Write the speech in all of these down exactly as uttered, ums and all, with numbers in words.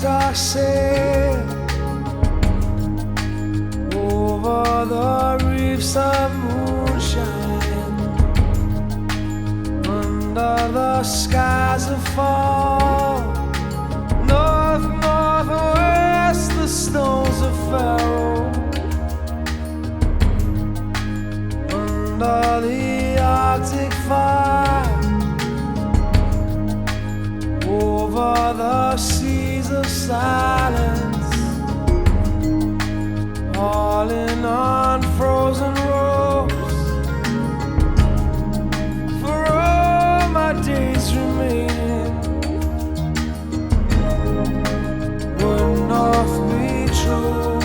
I sail over the reefs of moonshine, under the skies of fall, north, northwest, the stones of Pharaoh, under the Arctic fire, over the seas of silence, falling on frozen ropes, for all my days remaining. Would north be true?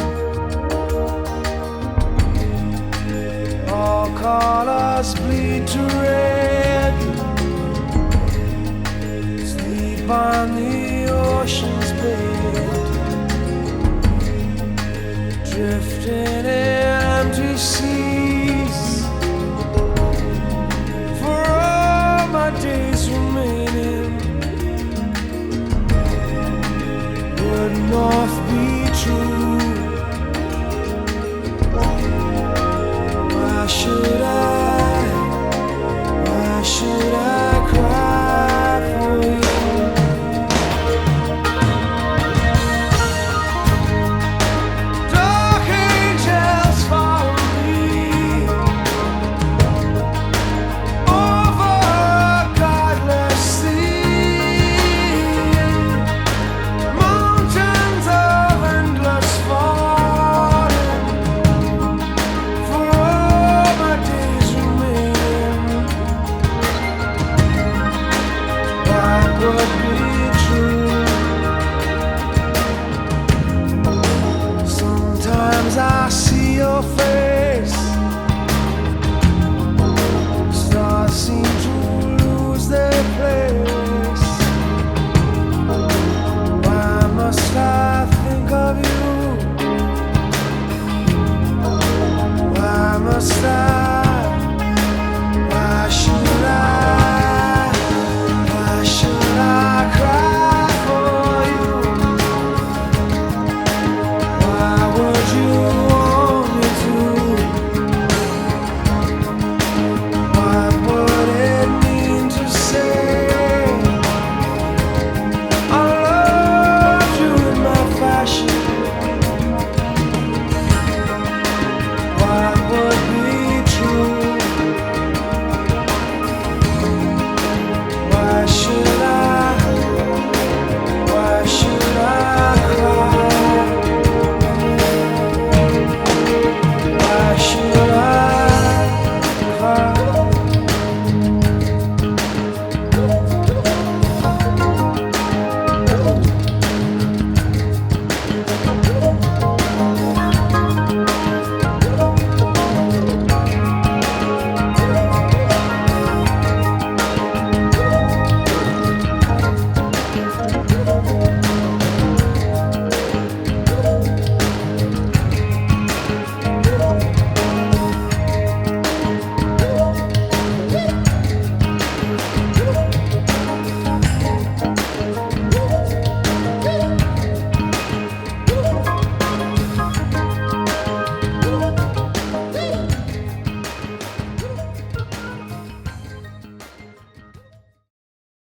All colors bleed to red, sleep on the ocean's bed, drifting in empty seas, for all my days remaining. Would north be true? Why should I, why should I cry for you? Would